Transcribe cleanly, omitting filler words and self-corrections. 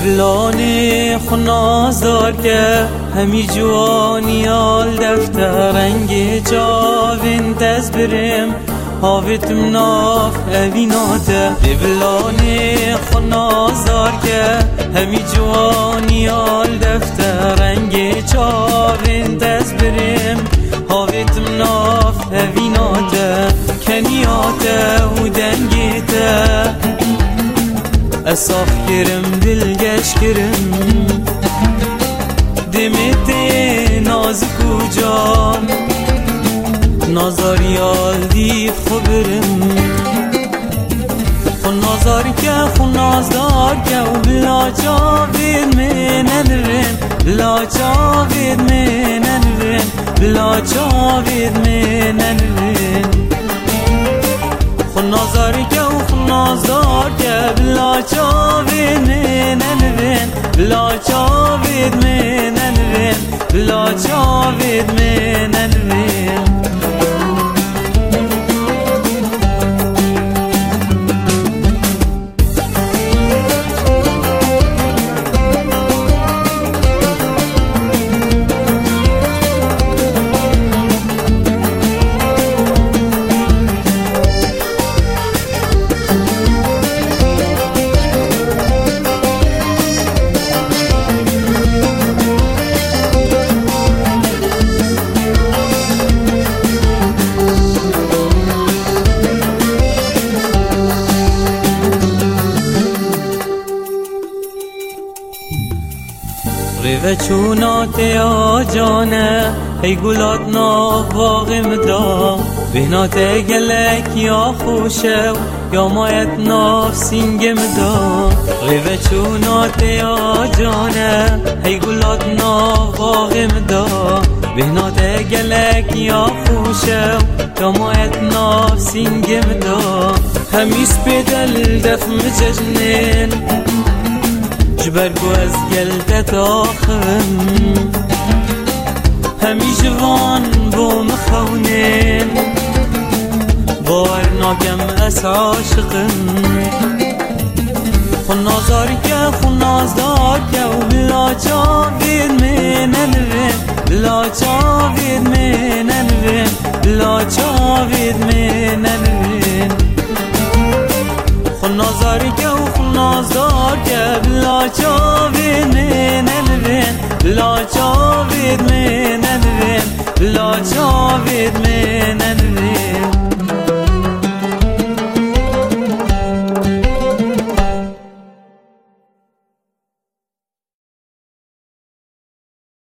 بلانه خنازدار که همی جوانیال دفتر رنگ جاوین دست برم هاویتم ناف اویناته بلانه خنازدار که همی جوانیال دفتر رنگ جاوین دست برم هاویتم ناف اویناته کنیاته و دنگیته اصاف کرم دلگش کرم دمت نازک و جان نازاریال دیف خبرم خون نازار که خون نازدار که و بلا جاوید منن رن بلا جاوید منن رن بلا جاوید منن رن خون نازاری که و خون نازدار که بلا جاوید منن رن بلا جاوید منن رن بلا جاوید منن رن ریوه چونات یا جانه ای گلات ناف باغم دا بینات گلک یا خوشه یا مایت ناف سینگم دا ریوه چونات یا جانه ای گلات ناف باغم دا بینات گلک یا خوشه یا مایت ناف سینگم دا همیس بدل دفم ججنین جبرگو از گلدت آخم همی جوان بو مخونین بار ناکم از عاشقم خون نازاری که خون نازدار که و بلا جاوید منن رن بلا جاوید منن رن بلا جاوید منن رن خون نازاری که و خون نازدار که بلا جاوید منن رن بلا جاوید منن رن بلا جاوید منن